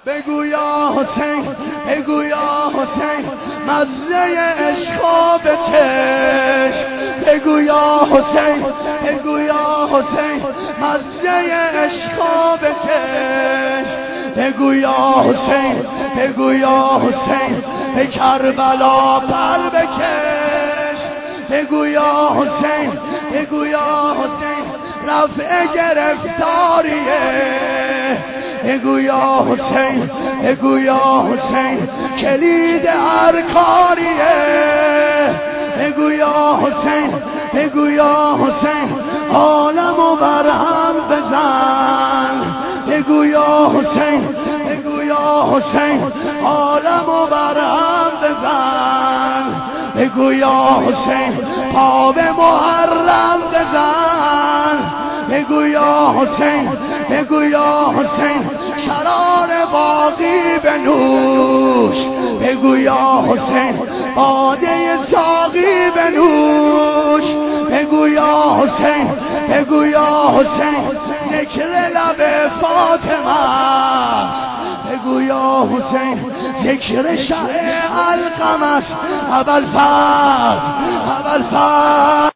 بگو یا حسین، بگو یا حسین، مزه عشقا به چشم. بگو یا حسین، بگو یا حسین، مزه عشقا به چشم. بگو یا حسین، بگو یا حسین، به کربلا پر بکش. بگو یا حسین، بگو یا حسین، رفع گرفتاریه. بگو یا حسین، بگو یا حسین، کلید هر کاریه. بگو یا حسین، بگو یا حسین، عالمو برهم بزن. بگو یا حسین، بگو یا حسین، عالمو برهم بزن. بگو یا حسین، پا به محرم بزن. بگو یا حسین، بگو یا حسین، شرار باقی بنوش. بگو یا حسین، باده ساقی بنوش. بگو یا حسین، بگو یا حسین، ذکر لب فاطمه است. بگو یا حسین، ذکر شه القمص ابوالفضل، ابوالفضل.